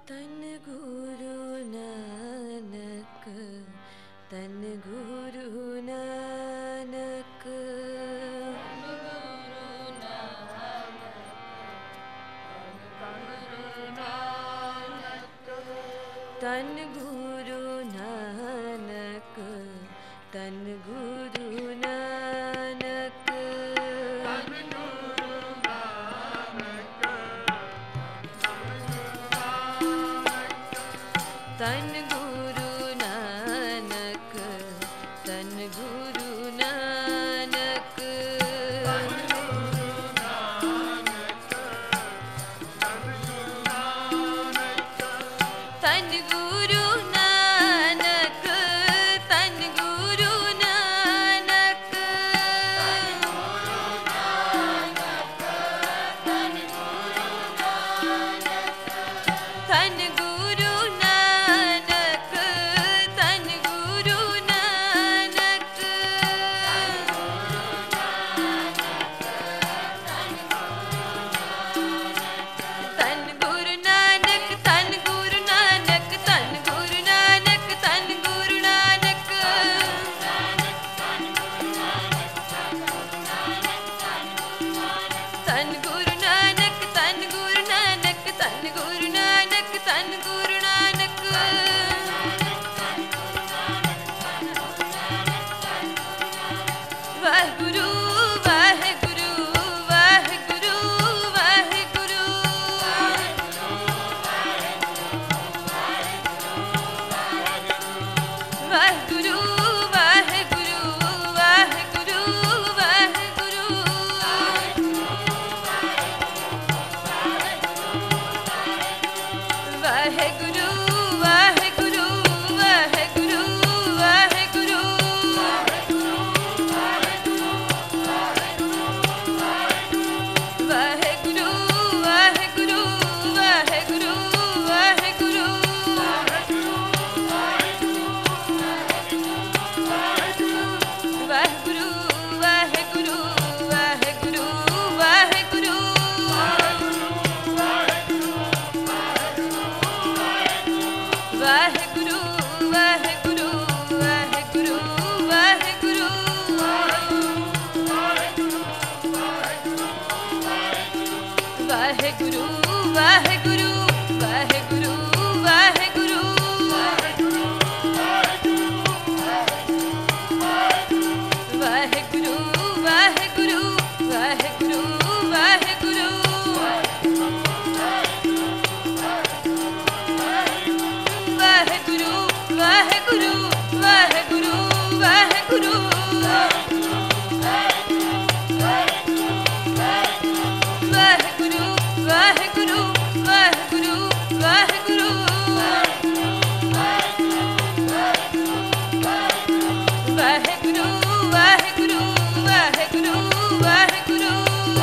तन गुरु नानक, तन गुरु नानक, तन गुरु नानक, तन गुरु नानक, तन गुरु नानक, तन गुरु नानक, तन गुरु नानक, तन गुरु नानक, तन गुरु नानक, तन गुरु नानक, तन गुरु नानक, तन गुरु नानक, तन गुरु नानक, तन गुरु नानक, तन गुरु नानक, तन गुरु नानक, तन गुरु नानक, तन गुरु नानक, वाहिगुरु वाहिगुरु वाहिगुरु वाहिगुरु, वाहिगुरु वाहिगुरु वाहिगुरु वाहिगुरु, वाहिगुरु वाहिगुरु वाहिगुरु वाहिगुरु, वाहिगुरु वाहिगुरु वाहिगुरु वाहिगुरु, वाहिगुरु वाहिगुरु वाहिगुरु वाहिगुरु, वाहिगुरु वाहिगुरु वाहिगुरु वाहिगुरु, वाहिगुरु वाहिगुरु वाहिगुरु वाहिगुरु, वाहिगुरु वाहिगुरु वाहिगुरु वाहिगुरु, वाहिगुरु वाहिगुरु वाहिगुरु वाहिगुरु, वाहिगुरु वाहिगुरु वाहिगुरु वाहिगुरु, वाहिगुरु वाहिगुरु वाहिगुरु वाहिगुरु,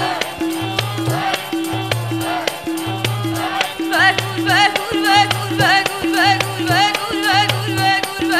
वाहिगुरु वाहिगुरु वाहिगुरु वाहिगुरु वाहिगुरु वाहिगुरु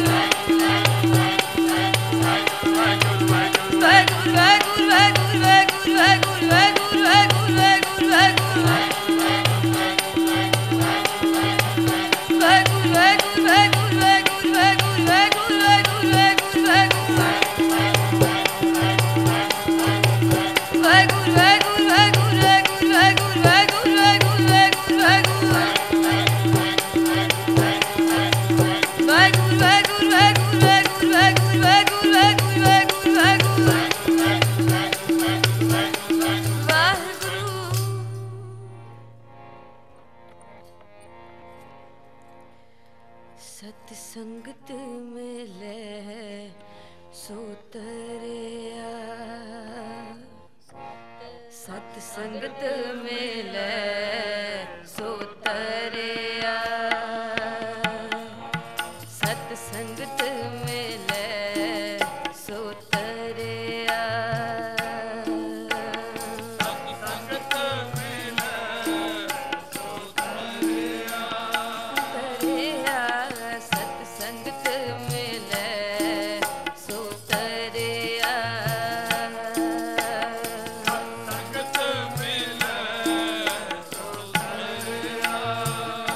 सत संगत मिले सो तरिया, सत संगत मिले सो तरिया, सत संगत मिले सो तरिया, सत संगत मिले सो तरिया, संगत मिले सो तरिया,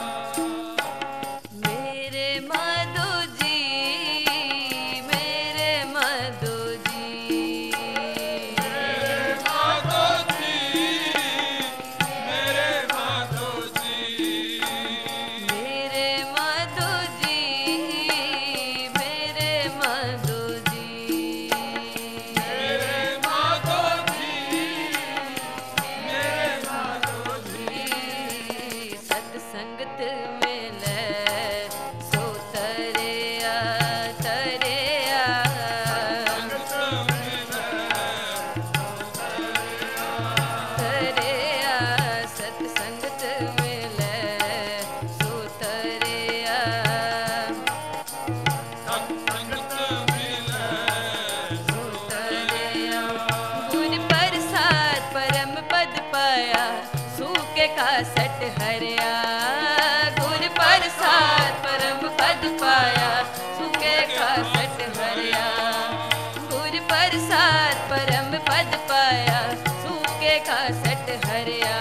सूखे का सट हरिया गुर प्रसाद परम पद पाया सूखे का सट हरिया गुर प्रसाद परम पद पाया सूखे का सट हरिया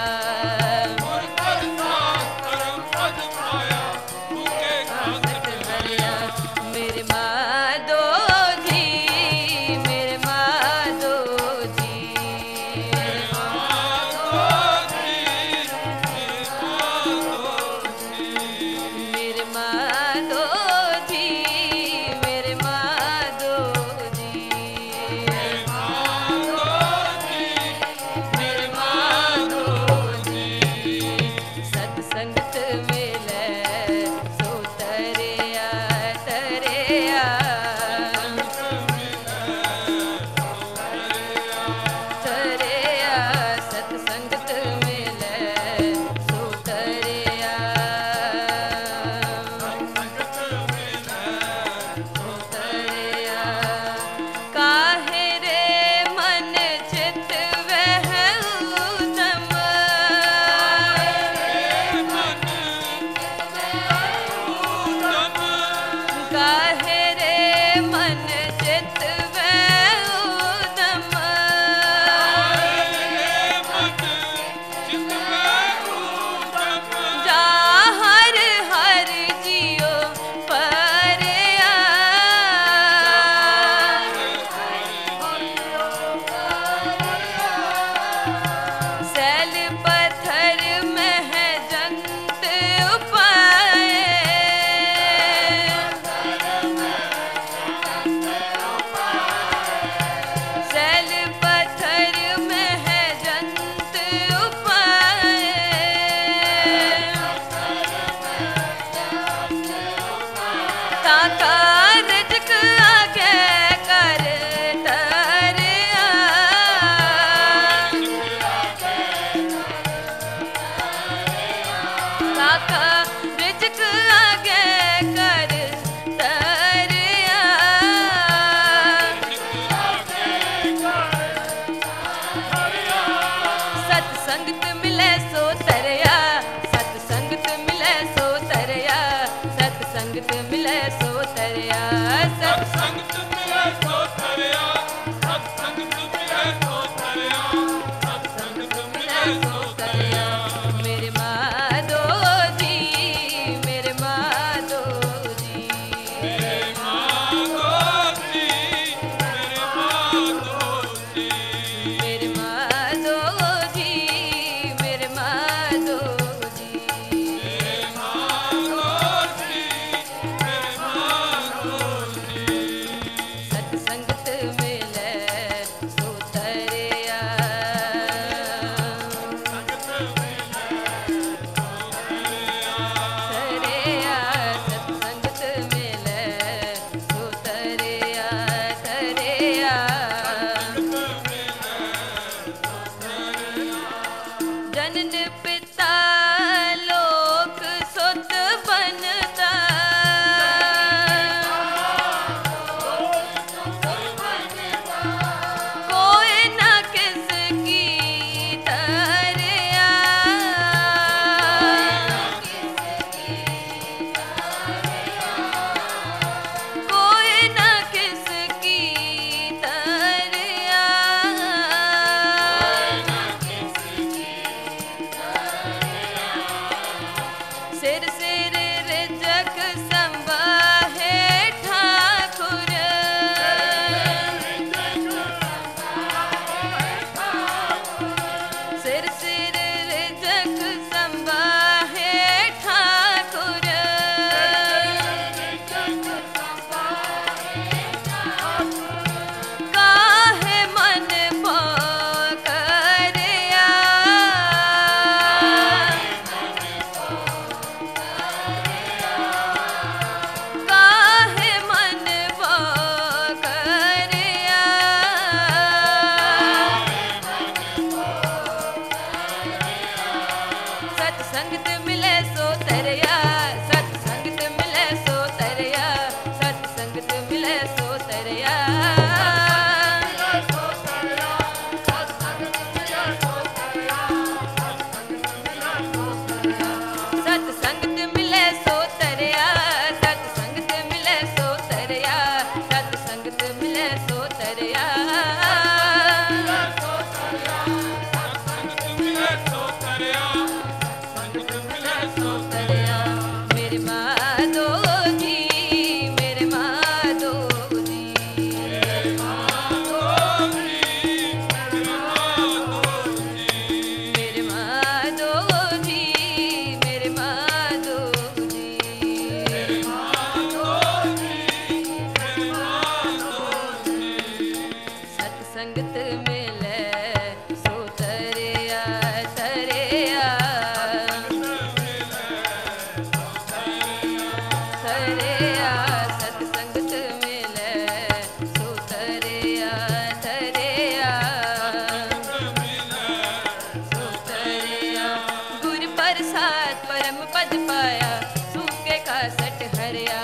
मेरे माधो जी मेरे माधो जी मेरे माधो जी मेरे माधो जी मेरे माधो जी सत्संगत मिले सो तरिया तरिया तरिया सत्संगत मिले सो तरिया तरिया काहे रे मन चित वह उतम काहे रे मन चित वह उतम जा हर हर जियो परया सैल पत्थर में है जंत उपाय सैल पत्थर में है जंत उपाय ताका रिज़्क़ आगे कर तरिया ताका रिज़्क़ आगे कर तरिया सत्संगत मिले सो तरिया सत्संगत मिले सो तरिया सत्संगत मिले सो तरिया सत्संगत मिले सो तरिया सत्संगत मिले सो तरिया सत्संगत मिले सो तरिया मेरे माधो जी मेरे माधो जी मेरे माधो जी मेरे माधो जी मेरे माधो जी मेरे माधो जी मेरे माधो जी मेरे माधो जी सत्संगत मिले सो तरिया तरिया सत्संगत मिले सो तरिया तरिया जनन पिता लोक सुत बनता कोई ना किसकी तरिया कोई ना किसकी तरिया सिर सिर रिज़्क़ संभाहे ठाकुर सिर सिर रिज़्क़ संभाहे ठाकुर काहे मन पोकरिया काहे मन पोकरिया सत्संगत मिले सो तरिया सत्संगत मिले सो तरिया सत्संगत मिले सो तरिया हरिया संगत मिले सो तरिया मेरे माधो जी मेरे माधो जी मेरे माधो जी मेरे माधो जी मेरे माधो जी मेरे माधो जी मेरे माधो जी मेरे माधो जी सतसंगत मिले सो तरिया तरिया तरिया सतसंगत मिले सो तरिया तरिया सो तरिया गुर प्रसाद परम पद पाया सूखे का सट हरिया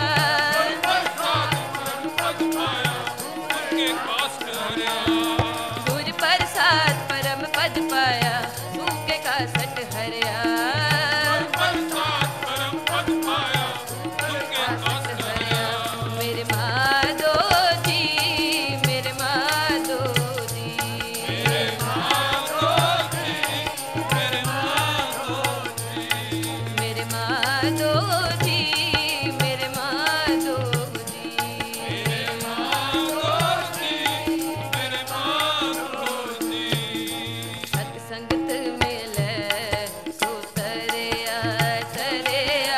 उनके कास्ट हरिया गुर प्रसाद परम पद पाया सूखे का सट हरिया प्रसाद परम पद पाया उनके कास्ट हरिया मेरे माधो जी मेरे माधो जी मेरे माधो जी मेरे माधो जी मेरे माधो जी मेरे माधो जी मेरे माधो जी मेरे माधो जी सतसंगत मिले सो तरिया तरिया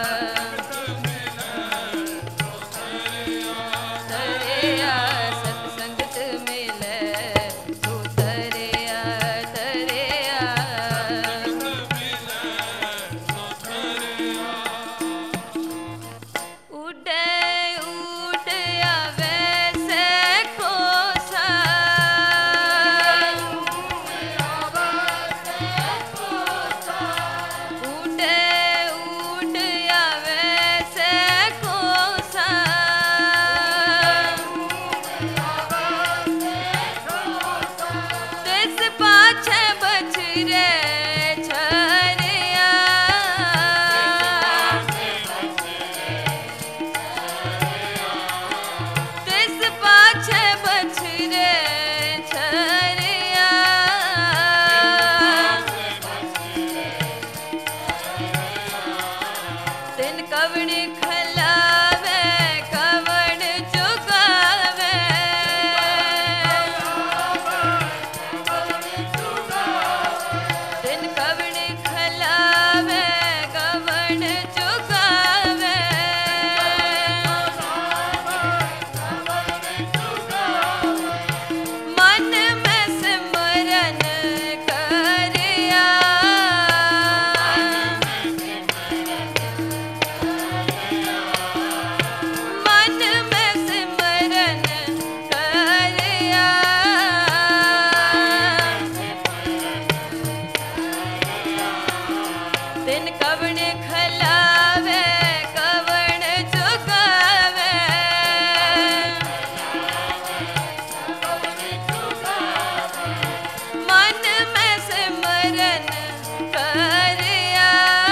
तरिया सतसंगत मिले सो तरिया तरिया उड़े उड़ आवे से खोसा उड़े उड़ आवे से खोसा तिस पाछे बछरे छरिया तिस पाछे बछरे छरिया तिन कवण खलावे कवण चुकावे तिन कवण खलावे कवण चुकावे मन में सिमरन करिया मन में सिमरन करिया तिन कवण खलावे कवण चुकावे मन में सिमरन करिया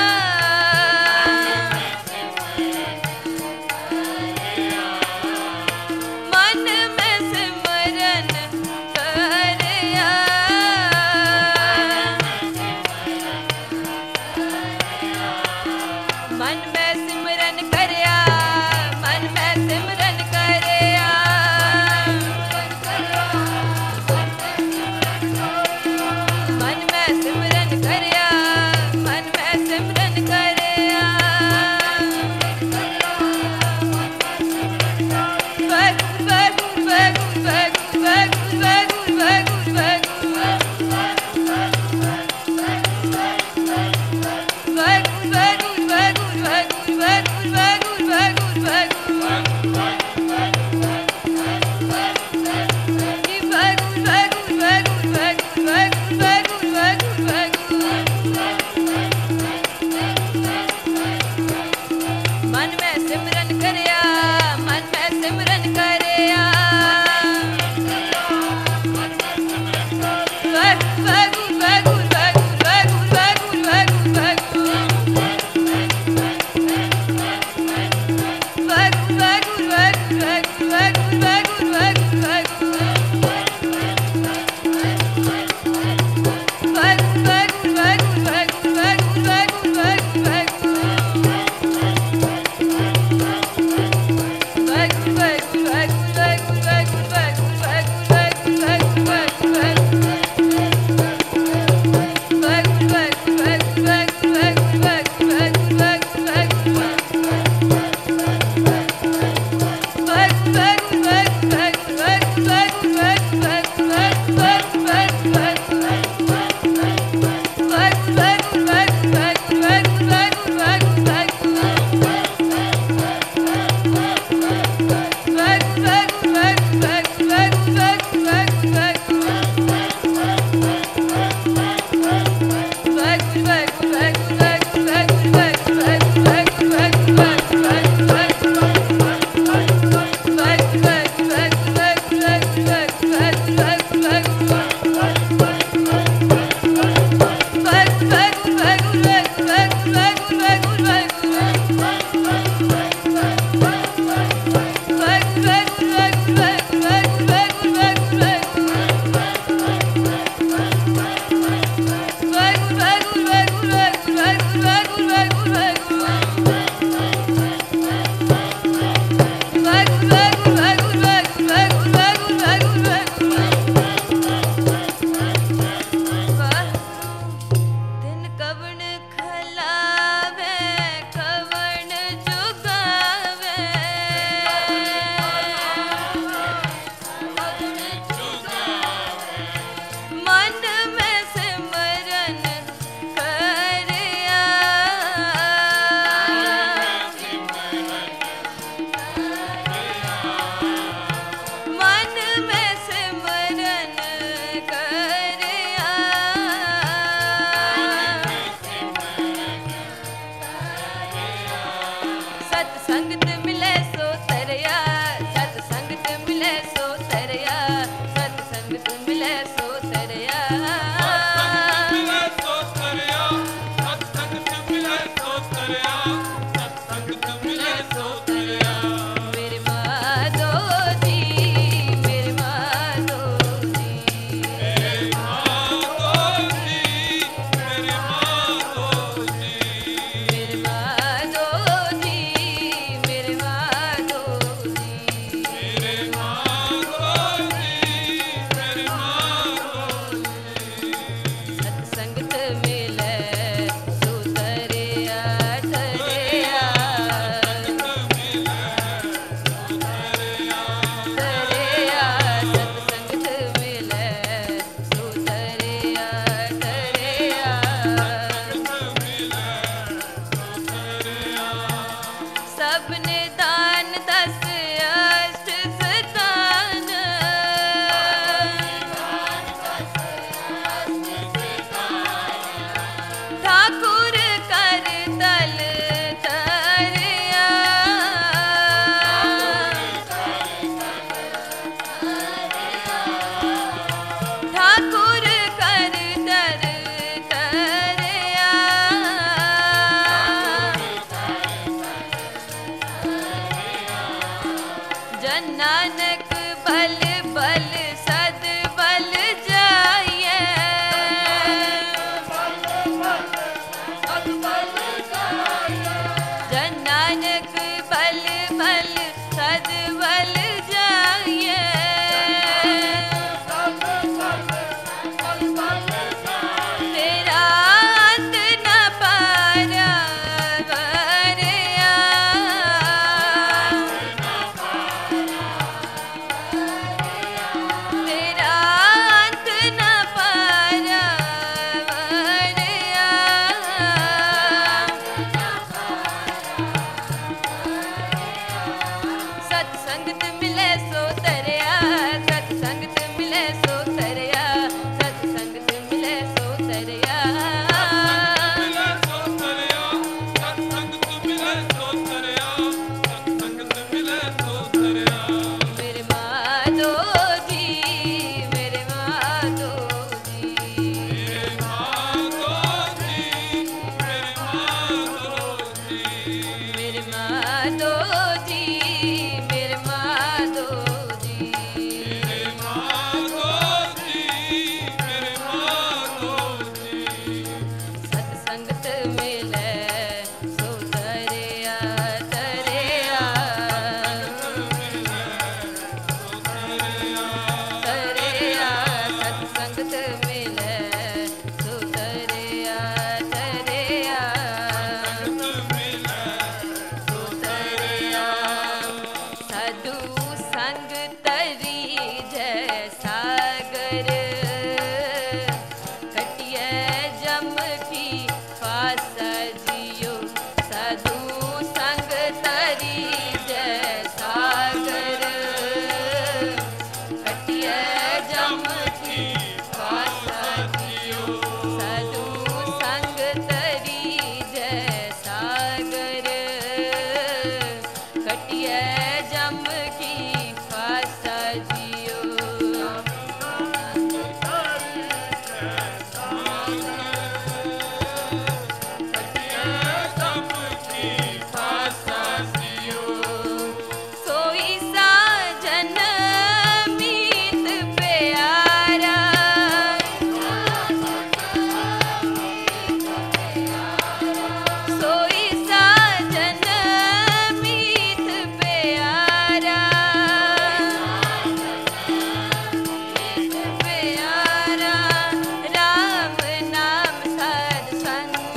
मन में सिमरन करिया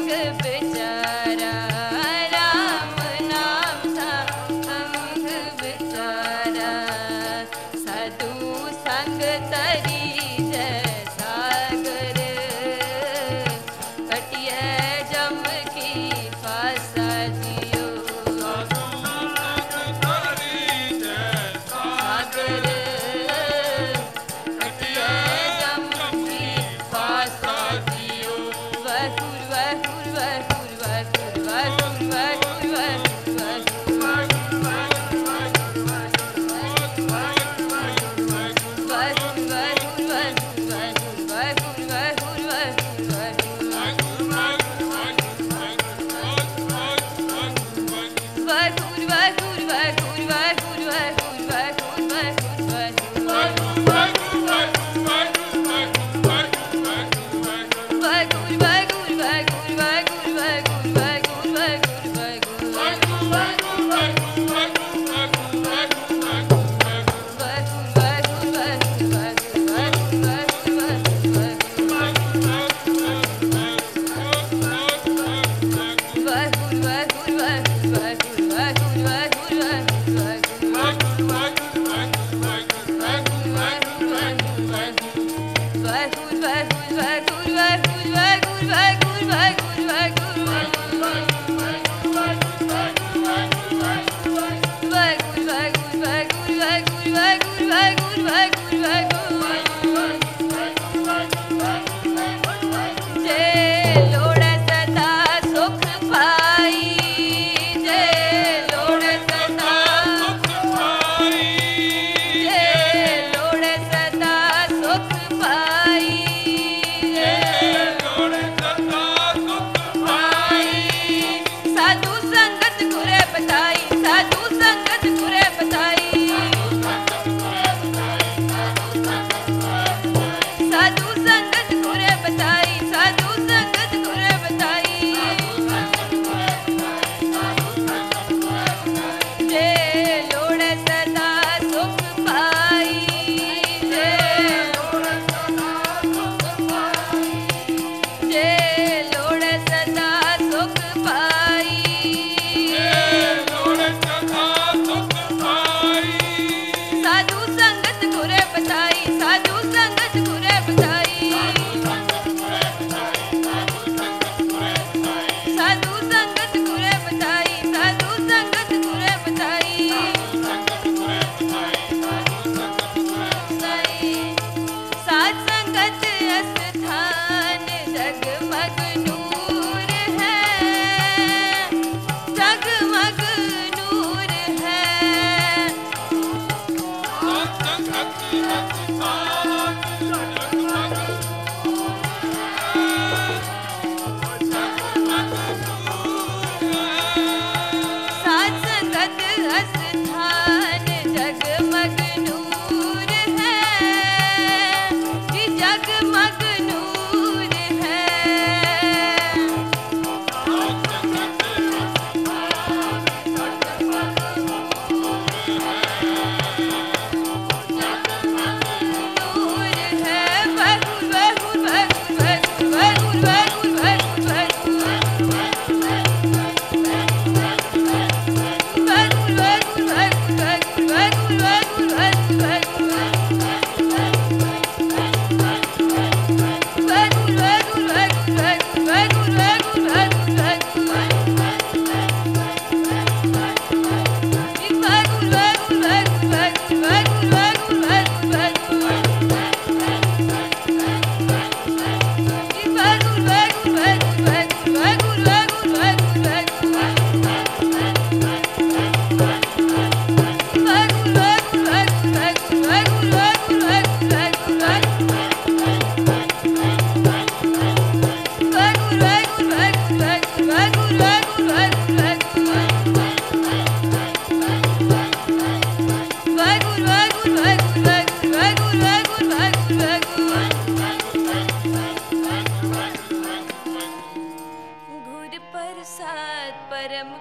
बेचारा राम नाम था संग बेचारा साधु संग तरी जय सागर कटिया जम की पासा जियो सागर कटिया जम की पासा जियो वाहुर वाहुर वाहुर वाहुर वाहुर वाहुर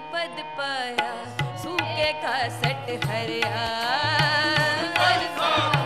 पाया सूखे का सट हरिया